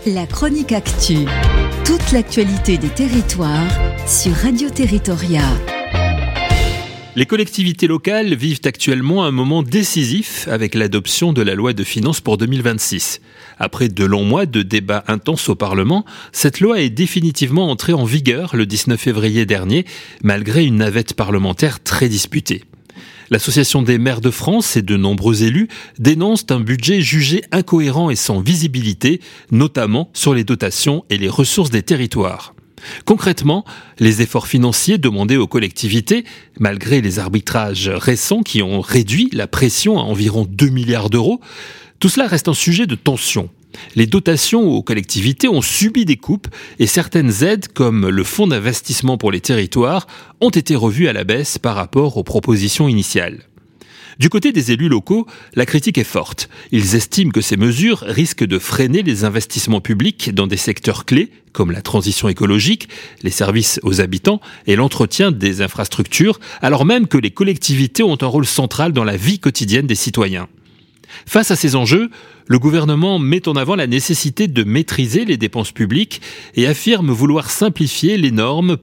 La chronique actu. Toute l'actualité des territoires sur Radio Territoria. Les collectivités locales vivent actuellement un moment décisif avec l'adoption de la loi de finances pour 2026. Après de longs mois de débats intenses au Parlement, cette loi est définitivement entrée en vigueur le 19 février dernier, malgré une navette parlementaire très disputée. L'Association des maires de France et de nombreux élus dénoncent un budget jugé incohérent et sans visibilité, notamment sur les dotations et les ressources des territoires. Concrètement, les efforts financiers demandés aux collectivités, malgré les arbitrages récents qui ont réduit la pression à environ 2 milliards d'euros, tout cela reste un sujet de tension. Les dotations aux collectivités ont subi des coupes et certaines aides, comme le fonds d'investissement pour les territoires, ont été revues à la baisse par rapport aux propositions initiales. Du côté des élus locaux, la critique est forte. Ils estiment que ces mesures risquent de freiner les investissements publics dans des secteurs clés, comme la transition écologique, les services aux habitants et l'entretien des infrastructures, alors même que les collectivités ont un rôle central dans la vie quotidienne des citoyens. Face à ces enjeux, le gouvernement met en avant la nécessité de maîtriser les dépenses publiques et affirme vouloir simplifier les normes